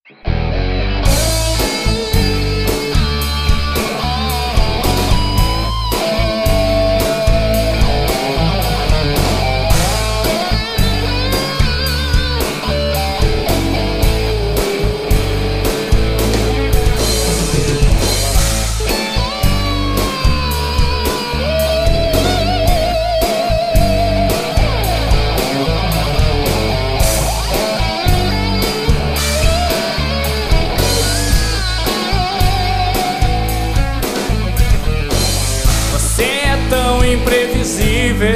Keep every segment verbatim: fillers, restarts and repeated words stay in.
Imprevisível,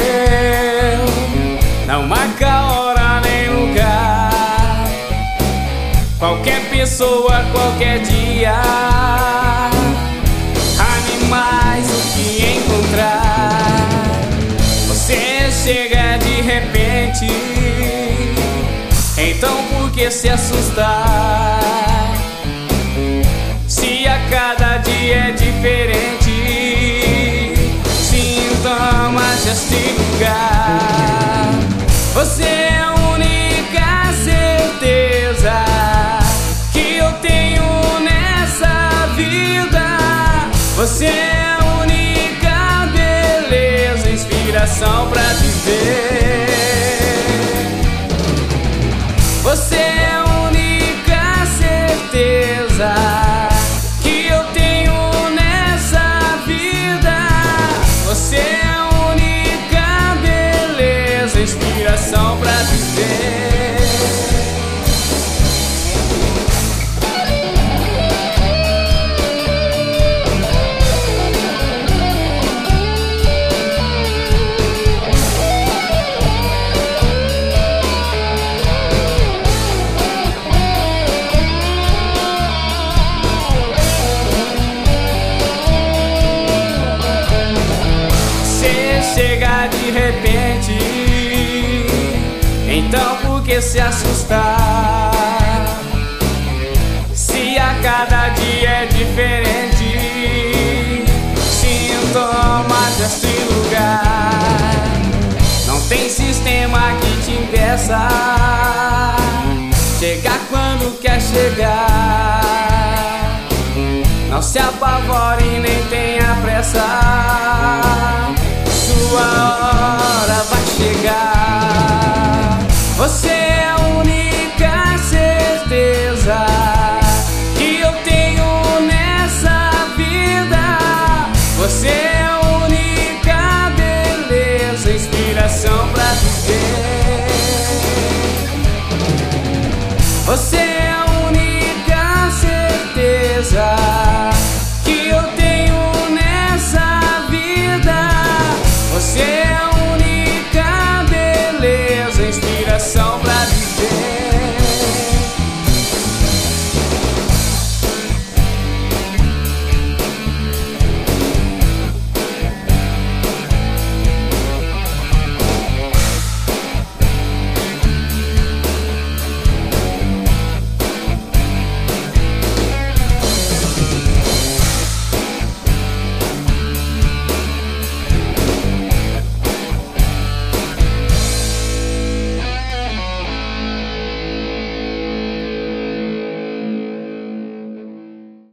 não marca hora nem lugar. Qualquer pessoa, qualquer dia, animais o que encontrar. Você chega de repente, então por que se assustar? Se a cada dia é diferente, sintomas deste lugar. Você é a única certeza que eu tenho nessa vida. Você é a única beleza, inspiração pra viver. Você é a única certeza que eu tenho nessa vida. Você é a única beleza, inspiração pra viver. Chega de repente, então por que se assustar? Se a cada dia é diferente, sintomas deste lugar. Não tem sistema que te impeça chegar quando quer chegar. Não se apavore nem tenha pressa, sua hora vai chegar. Você é a única certeza que eu tenho nessa vida. Você é a única beleza, inspiração pra viver. Você é a única certeza que eu tenho nessa vida. Você é a única beleza, inspiração pra